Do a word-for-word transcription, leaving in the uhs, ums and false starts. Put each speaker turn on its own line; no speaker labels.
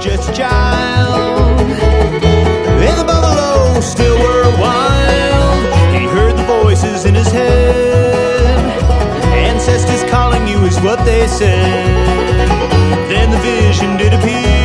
just a child. And the buffalo still were wild. He heard the voices in his head. Ancestors calling you is what they said. Then the vision did appear.